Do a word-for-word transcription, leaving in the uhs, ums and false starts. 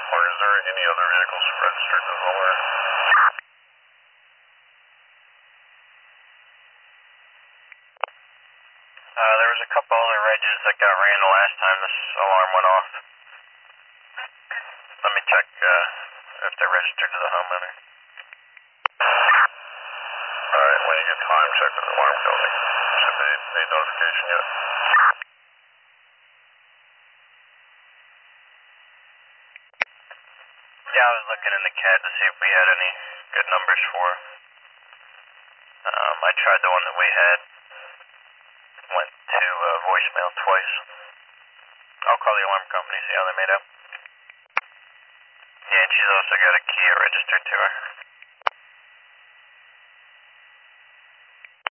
Or is there any other vehicles registered as well? Or? Uh, there was a couple other regs that got ran the last time this alarm went off. Let me check uh, if they're registered to the homeowner. Alright, when you get time, check with the alarm company. Should they made notification yet? Yeah, I was looking in the C A D to see if we had any good numbers for. Um, I tried the one that we had. Went to uh, voicemail twice. I'll call the alarm company, see how they made out. Yeah, and she's also got a Kia registered to her.